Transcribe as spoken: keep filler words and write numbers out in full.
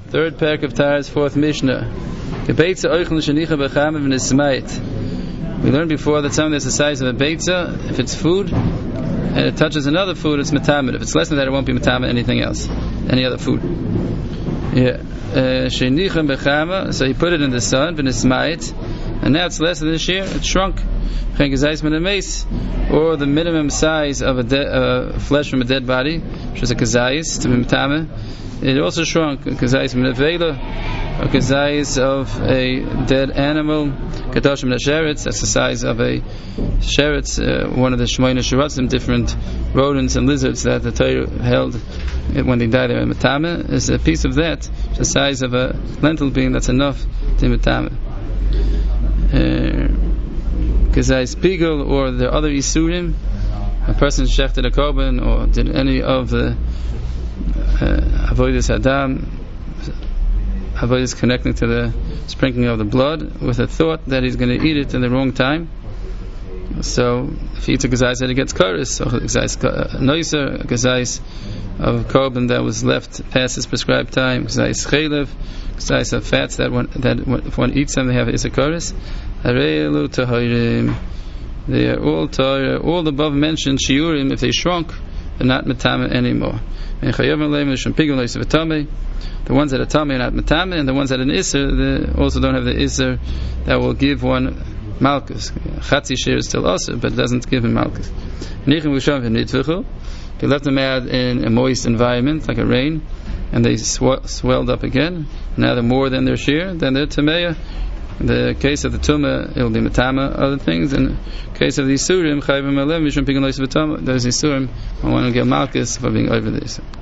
Third parak of Taharas, fourth Mishnah. We learned before that something that's the size of a beitza, if it's food and it touches another food, it's metamed. If it's less than that, it won't be metamed anything else, any other food. Yeah. Uh, so he put it in the sun, and now it's less than the shear, it's shrunk. Or the minimum size of a de- uh, flesh from a dead body, which is a kazayis, to be metamed, it also shrunk. Kazayis min avela, or kazayis of a dead animal, kadosh min sheretz, that's the size of a sheretz, uh, one of the shmoyna sheratzim, different rodents and lizards that the Torah held when they died there in metamed, is a piece of that, the size of a lentil bean, that's enough to metamed. Kazayis pigel, or the other isurim, a person shechted a korban or did any of the uh, avodas adam, avodas connecting to the sprinkling of the blood, with a thought that he's going to eat it in the wrong time. So if he eats a kazayis, that he gets kares, or kazayis noiser, a kazayis of korban that was left past his prescribed time, kazayis chaylev, kazayis of fats that one, that one, if one eats them they have isakaris. They are all Torah, all the above mentioned shiurim, if they shrunk, they're not metame anymore. The ones that are tame are not metame, and the ones that are an isser, they also don't have the isser that will give one malchus. Chatzi shir is still also, but it doesn't give him malchus. If you left them out in a moist environment, like a rain, and they sw- swelled up again, now they're more than their shear, then they're tameya. In the case of the tumah, it will be metama, other things. In the case of the isurim, chayvim alem, mishum pigan lois v'tama, those isurim, I want to get malchus for being over this.